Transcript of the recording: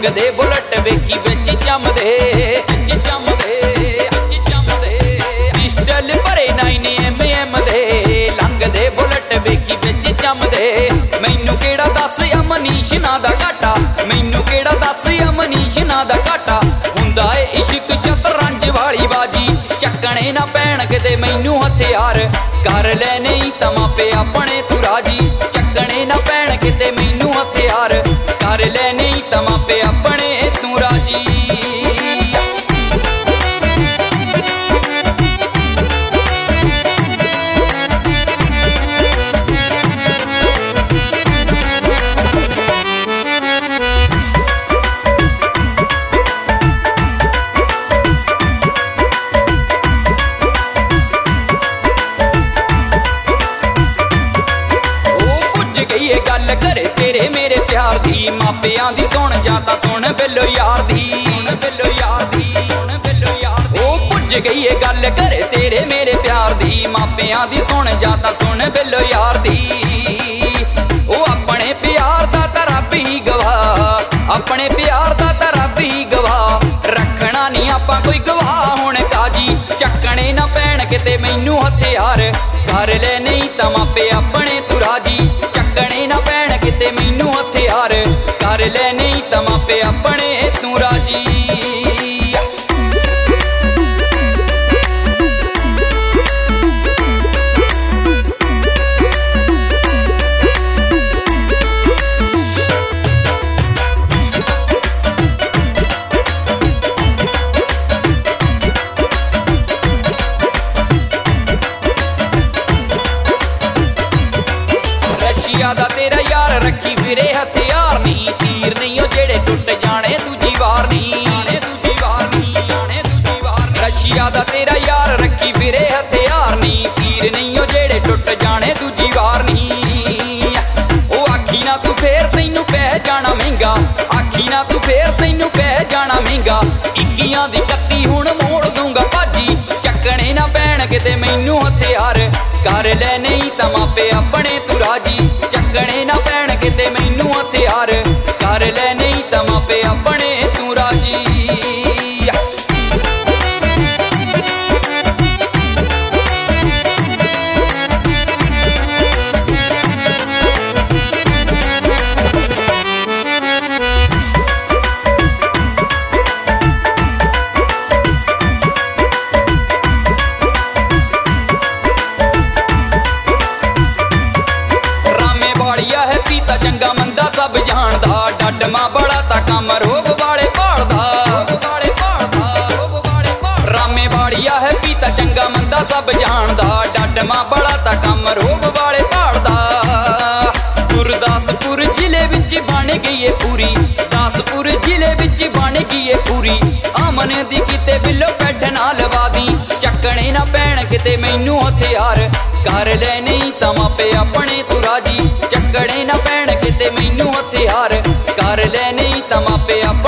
लंघदे bullet वेखी विच जमदे pistol भरे 9mm दे लंघदे bullet वेखी विच जमदे मैनू केड़ा दस मनीष ना दा घाटा मैनू केड़ा दस मनीष ना दा घाटा हुंदा ए इश्क शतरंज वाली बाजी चक्कने ना पैण किते मैनू हथियार कर ले नहीं तां मापे अपने तू राजी चक्कने ना पैण किते मैनू हथियार कर ले नहीं तां मापे अपने तू राजी गल करे तेरे मेरे प्यार दी मापियां दी सुन जा तां सुन बिल्लो यार दी ओ पुज गई है गल करे तेरे मेरे प्यार दी मापियां दी सुन जा तां सुन बिल्लो यार दी ओ अपने प्यार दा तां रब ही गवाह अपने प्यार दा तां रब ही गवाह रखना नहीं आपां कोई गवाह हुण काजी चक्कने ना पैण किते मैनू हथियार कर ले नहीं तां मापे अपने तू राजी चक्कने ना पैण किते मैनू हथियार कर ले नहीं तां मापे अपने तू राजी दा तेरा यार रखी फिरे हथियार नहीं तीर नहीं हो जेड़े टुट जाने दूजी वार नहीं रशिया दा तेरा यार रखी फिरे हथियार नहीं तीर नहीं हो जेड़े टुट जाने दूजी वार नहीं ओ आखी ना तू फेर तैनू पै जाना महंगा आखी ना तू फेर तैनू पै जाना महंगा 21 दी 31 हुण मोड़ दूंगा भाजी चक्कने ना पैण किते मैनू हथियार कर ले नहीं तां मापे अपने तू राजी चक्कने ना पैण किते मैनू हथियार कर ले नहीं तां मापे अपने तू राजी पीता चंगा मंदा सब जानदा डडमा बड़ा ता कम रोब वाले भालदा रामे वालिया है पीता चंगा मंदा सब जानदा डडमा बड़ा ता कम रोब वाले भालदा गुरदासपुर जिले विच बन गई है पूरी दासपुर जिले विच बन गई है पूरी आमने दी किते बिल्लो पैठ ना लवा दी चक्कने ना पैण किते मैनू हथियार कर ले नहीं तां मापे अपने तू राजी चक्कने ना पैण किते मैनू हथियार कर ले नहीं तां मापे